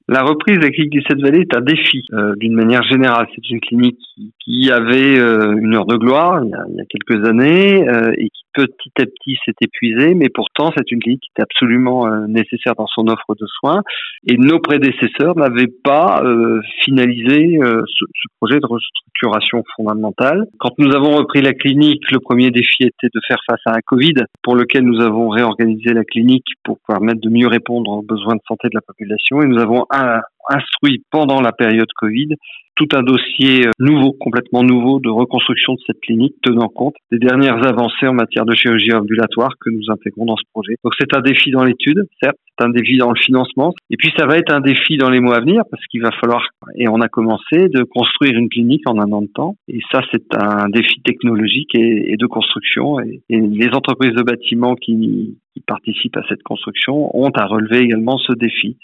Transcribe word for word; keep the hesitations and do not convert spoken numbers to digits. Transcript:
La reprise de la clinique des Sept Vallées est un défi euh, d'une manière générale. C'est une clinique qui, qui avait euh, une heure de gloire il y a, il y a quelques années euh, et qui petit à petit s'est épuisée, mais pourtant c'est une clinique qui était absolument euh, nécessaire dans son offre de soins et nos prédécesseurs n'avaient pas euh, finalisé euh, ce, ce projet de restructuration fondamentale. Quand nous avons repris la clinique, le premier défi était de faire face à un Covid pour lequel nous avons réorganisé la clinique pour permettre de mieux répondre aux besoins de santé de la population et nous avons un, instruit pendant la période Covid tout un dossier nouveau, complètement nouveau de reconstruction de cette clinique tenant compte des dernières avancées en matière de chirurgie ambulatoire que nous intégrons dans ce projet. Donc c'est un défi dans l'étude, certes, c'est un défi dans le financement et puis ça va être un défi dans les mois à venir parce qu'il va falloir, et on a commencé, de construire une clinique en un an de temps et ça c'est un défi technologique et, et de construction et, et les entreprises de bâtiment qui qui participent à cette construction ont à relever également ce défi.